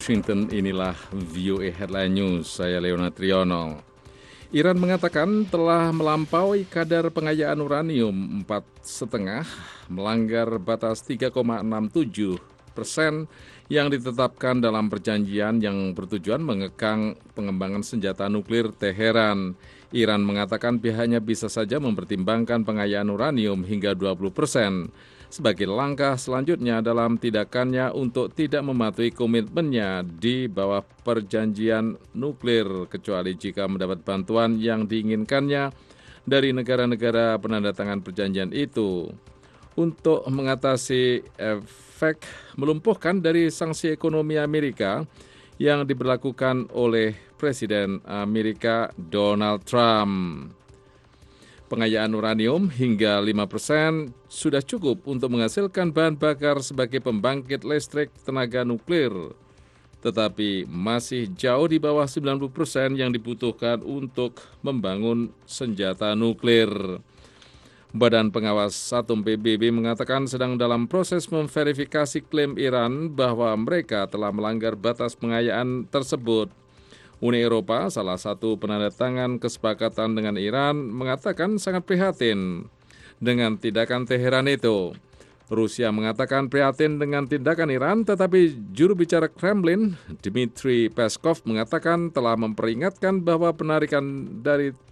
Washington, inilah VOA Headline News, saya Leonard Triono. Iran mengatakan telah melampaui kadar pengayaan uranium 4,5, melanggar batas 3,67% yang ditetapkan dalam perjanjian yang bertujuan mengekang pengembangan senjata nuklir Teheran. Iran mengatakan pihaknya bisa saja mempertimbangkan pengayaan uranium hingga 20%. Sebagai langkah selanjutnya dalam tindakannya untuk tidak mematuhi komitmennya di bawah perjanjian nuklir, kecuali jika mendapat bantuan yang diinginkannya dari negara-negara penandatangan perjanjian itu. Untuk mengatasi efek melumpuhkan dari sanksi ekonomi Amerika yang diberlakukan oleh Presiden Amerika Donald Trump. Pengayaan uranium hingga 5% sudah cukup untuk menghasilkan bahan bakar sebagai pembangkit listrik tenaga nuklir, tetapi masih jauh di bawah 90% yang dibutuhkan untuk membangun senjata nuklir. Badan Pengawas Atom PBB mengatakan sedang dalam proses memverifikasi klaim Iran bahwa mereka telah melanggar batas pengayaan tersebut. Uni Eropa, salah satu penandatangan kesepakatan dengan Iran, mengatakan sangat prihatin dengan tindakan Teheran itu. Rusia mengatakan prihatin dengan tindakan Iran, tetapi juru bicara Kremlin, Dmitry Peskov, mengatakan telah memperingatkan bahwa penarikan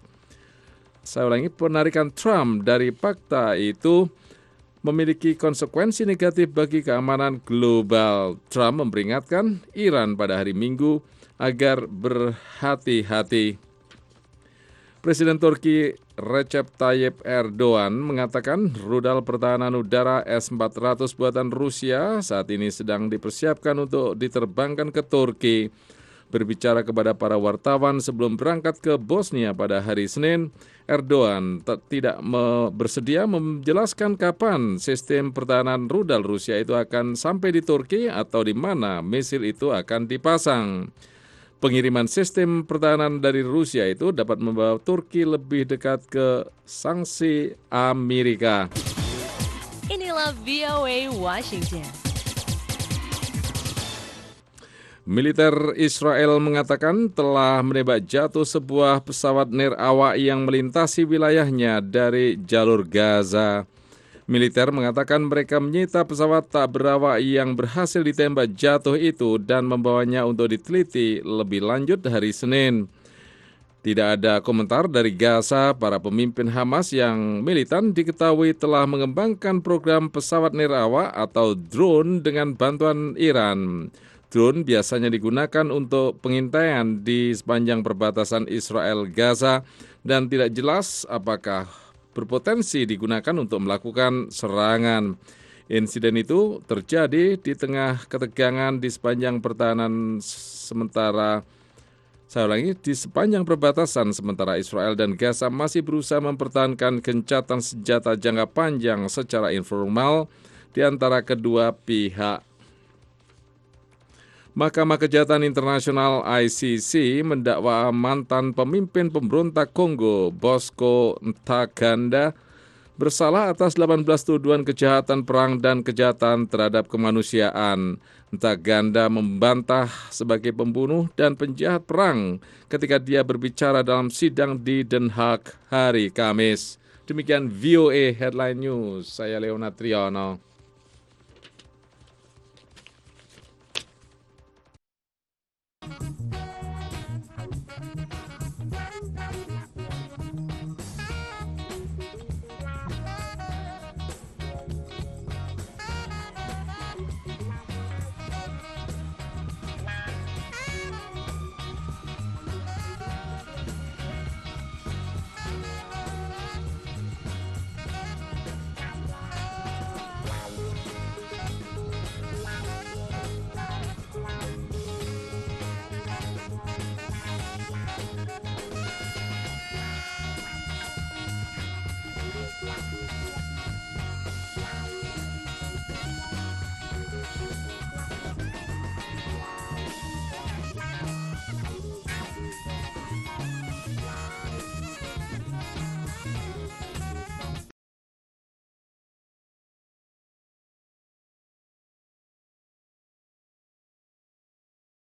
Trump dari fakta itu memiliki konsekuensi negatif bagi keamanan global. Trump memperingatkan Iran pada hari Minggu agar berhati-hati. Presiden Turki Recep Tayyip Erdogan mengatakan rudal pertahanan udara S-400 buatan Rusia saat ini sedang dipersiapkan untuk diterbangkan ke Turki. Berbicara kepada para wartawan sebelum berangkat ke Bosnia pada hari Senin, Erdogan tidak bersedia menjelaskan kapan sistem pertahanan rudal Rusia itu akan sampai di Turki atau di mana misil itu akan dipasang. Pengiriman sistem pertahanan dari Rusia itu dapat membawa Turki lebih dekat ke sanksi Amerika. Inilah VOA Washington. Militer Israel mengatakan telah menembak jatuh sebuah pesawat nirawak yang melintasi wilayahnya dari jalur Gaza. Militer mengatakan mereka menyita pesawat tak berawak yang berhasil ditembak jatuh itu dan membawanya untuk diteliti lebih lanjut hari Senin. Tidak ada komentar dari Gaza. Para pemimpin Hamas yang militan diketahui telah mengembangkan program pesawat nirawak atau drone dengan bantuan Iran. Drone biasanya digunakan untuk pengintaian di sepanjang perbatasan Israel-Gaza dan tidak jelas apakah berpotensi digunakan untuk melakukan serangan. Insiden itu terjadi di tengah ketegangan di sepanjang di sepanjang perbatasan sementara Israel dan Gaza masih berusaha mempertahankan gencatan senjata jangka panjang secara informal di antara kedua pihak. Mahkamah Kejahatan Internasional ICC mendakwa mantan pemimpin pemberontak Kongo, Bosco Ntaganda, bersalah atas 18 tuduhan kejahatan perang dan kejahatan terhadap kemanusiaan. Ntaganda membantah sebagai pembunuh dan penjahat perang ketika dia berbicara dalam sidang di Den Haag hari Kamis. Demikian VOA Headline News, saya Leonard Triono.